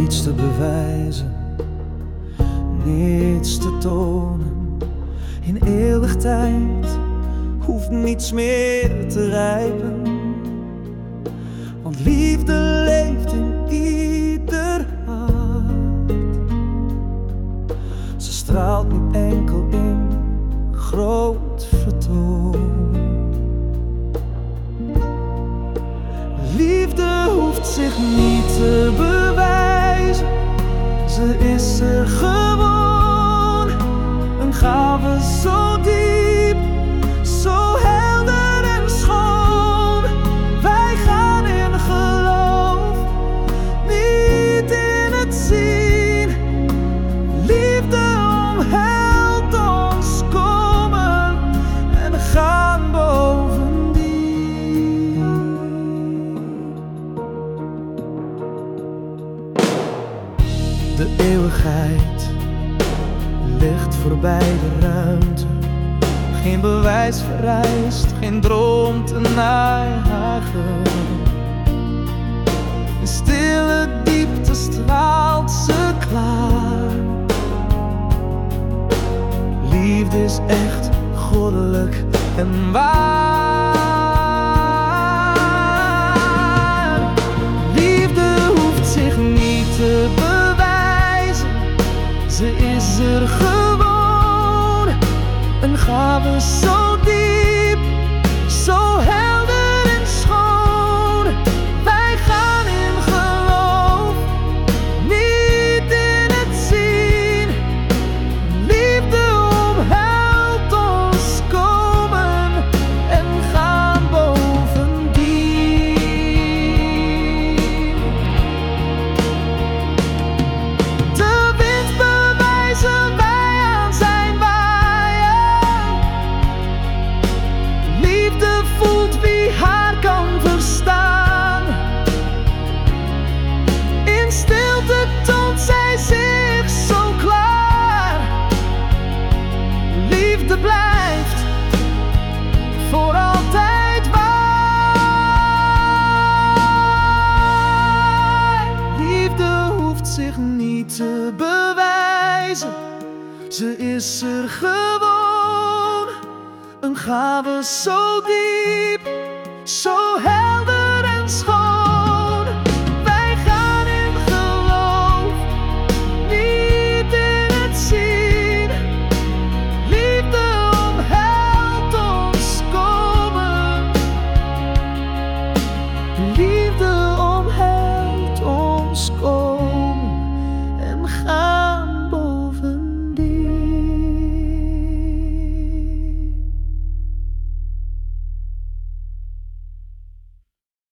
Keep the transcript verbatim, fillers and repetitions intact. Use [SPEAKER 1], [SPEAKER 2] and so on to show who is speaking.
[SPEAKER 1] Niets te bewijzen, niets te tonen. In eeuwig tijd hoeft niets meer te rijpen, want liefde leeft in ieder hart. Ze straalt niet enkel in groot vertoon. Liefde hoeft zich niet te bewijzen, ze is er gewoon. Een gave zo diep, zo helder en schoon. Wij gaan in geloof, niet in het zien. Liefde omhelst ons komen en gaan bovendien. De eeuwigheid ligt voorbij de ruimte. Geen bewijs vereist, geen droom te najagen. In stille diepte straalt ze klaar. Liefde is echt goddelijk en waar. Liefde hoeft zich niet te bewijzen, ze is er gewoon. Een gave zo diep, zo helder en schoon. Wij gaan in geloof, niet in het zien. Liefde omhelst ons komen en gaan bovendien. De wind bewijzen wij aan zijn waaien. Liefde voelt wie haar kan verstaan. In stilte toont zij zich zo klaar. Liefde blijft voor altijd waar. Liefde hoeft zich niet te bewijzen, ze is er gewoon. Een gave zo diep, zo helder